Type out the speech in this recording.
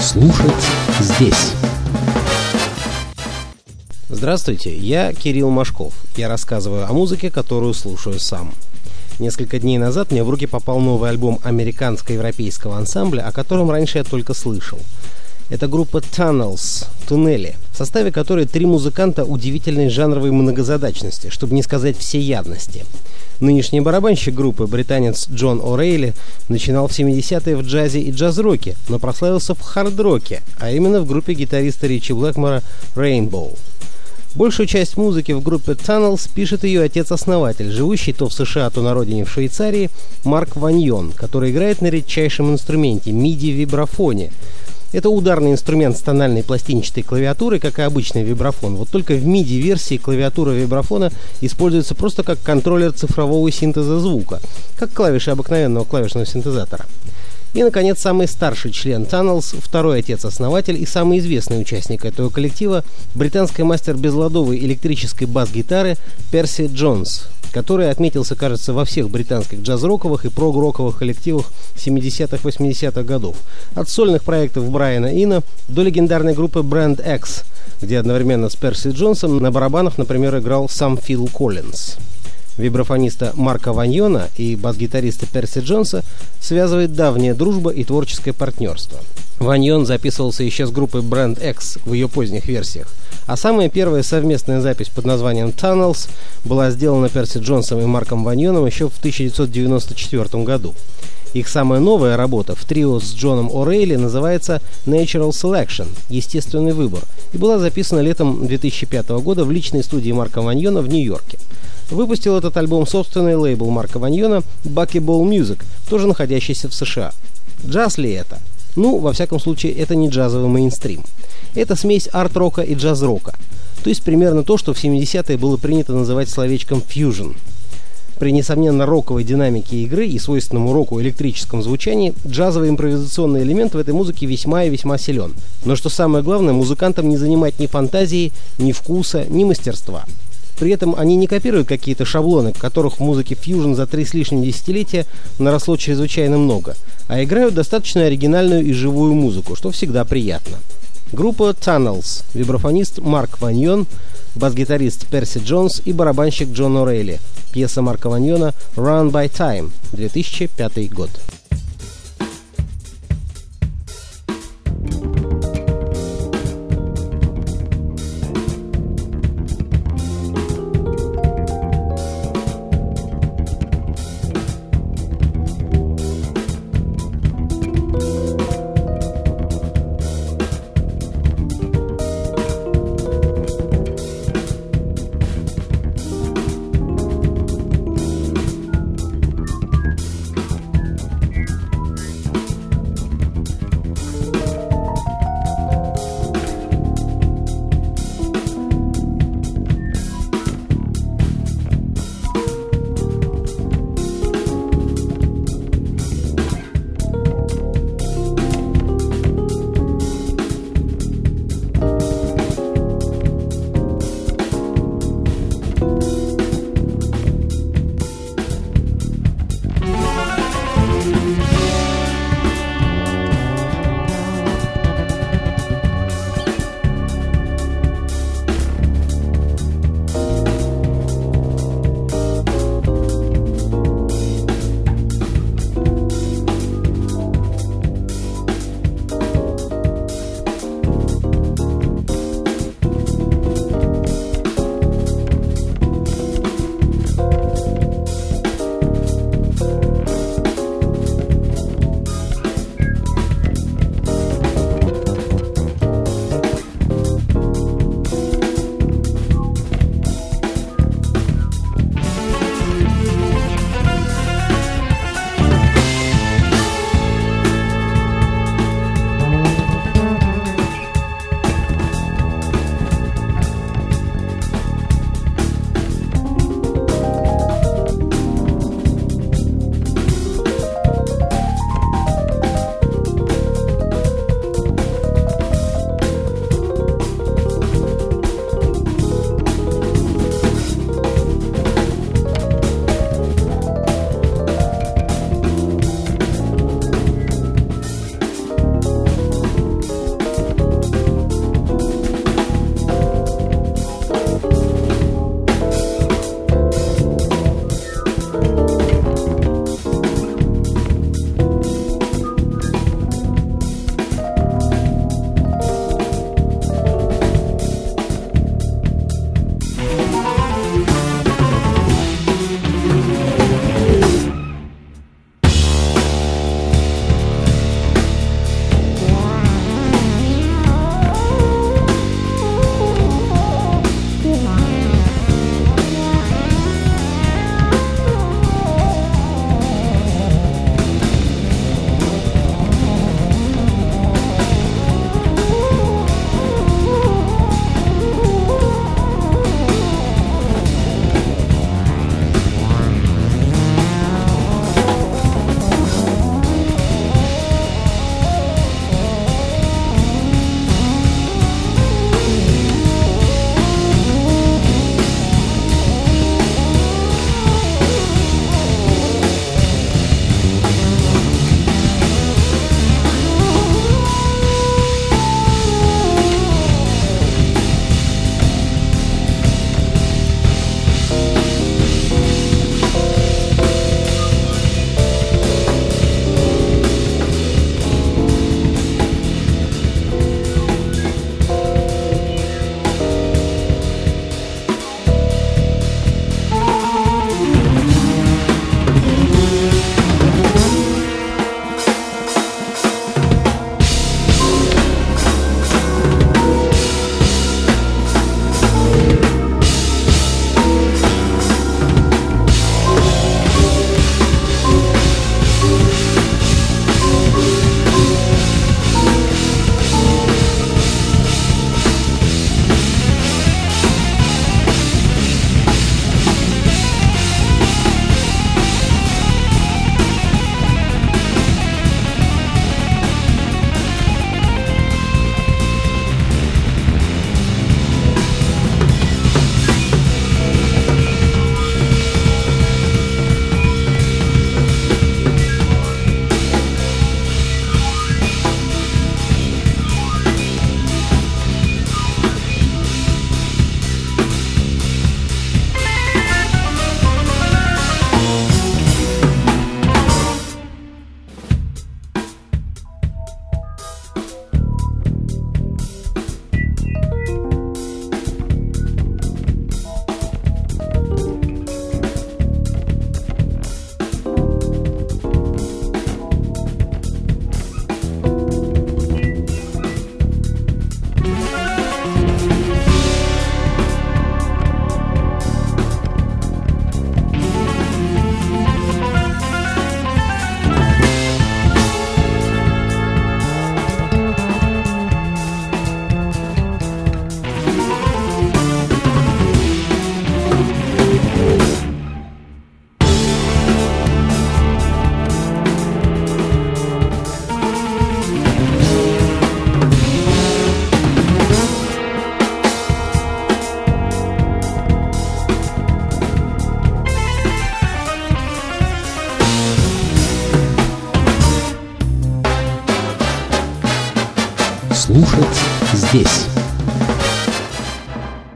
Слушать здесь. Здравствуйте, я Кирилл Машков. Я рассказываю о музыке, которую слушаю сам. Несколько дней назад мне в руки попал новый альбом американско-европейского ансамбля, о котором раньше я только слышал. Это группа Tunnels, туннели, в составе которой 3 музыканта удивительной жанровой многозадачности, чтобы не сказать всеядности. Нынешний барабанщик группы, британец Джон О'Рейли, начинал в 70-е в джазе и джаз-роке, но прославился в хард-роке, а именно в группе гитариста Ричи Блэкмора Rainbow. Большую часть музыки в группе Tunnels пишет ее отец-основатель, живущий то в США, то на родине в Швейцарии, Марк Ваньон, который играет на редчайшем инструменте MIDI-вибрафоне. Это ударный инструмент с тональной пластинчатой клавиатурой, как и обычный вибрафон. Вот только в MIDI-версии клавиатура вибрафона используется просто как контроллер цифрового синтеза звука, как клавиши обыкновенного клавишного синтезатора. И, наконец, самый старший член Tunnels, второй отец-основатель и самый известный участник этого коллектива, британский мастер безладовой электрической бас-гитары Перси Джонс, который отметился, кажется, во всех британских джаз-роковых и прог-роковых коллективах 70-х-80-х годов. От сольных проектов Брайана Ина до легендарной группы Brand X, где одновременно с Перси Джонсом на барабанах, например, играл сам Фил Коллинз. Вибрафониста Марка Ваньона и бас-гитариста Перси Джонса связывает давняя дружба и творческое партнерство. Ваньон записывался еще с группой Brand X в ее поздних версиях, а самая первая совместная запись под названием Tunnels была сделана Перси Джонсом и Марком Ваньоном еще в 1994 году. Их самая новая работа в трио с Джоном О'Рейли называется Natural Selection – естественный выбор, и была записана летом 2005 года в личной студии Марка Ваньона в Нью-Йорке. Выпустил этот альбом собственный лейбл Марка Ваньона Buckyball Music, тоже находящийся в США. Джаз ли это? Ну, во всяком случае, это не джазовый мейнстрим. Это смесь арт-рока и джаз-рока. То есть примерно то, что в 70-е было принято называть словечком «фьюжн». При несомненно роковой динамике игры и свойственному року электрическом звучании джазовый импровизационный элемент в этой музыке весьма и весьма силен. Но что самое главное, музыкантам не занимать ни фантазии, ни вкуса, ни мастерства. При этом они не копируют какие-то шаблоны, которых в музыке фьюжн за 3 с лишним десятилетия наросло чрезвычайно много, а играют достаточно оригинальную и живую музыку, что всегда приятно. Группа Tunnels, вибрафонист Марк Ваньон, бас-гитарист Перси Джонс и барабанщик Джон О'Рейли. Пьеса Марка Ваньона «Run by Time», 2005 год. Слушать здесь.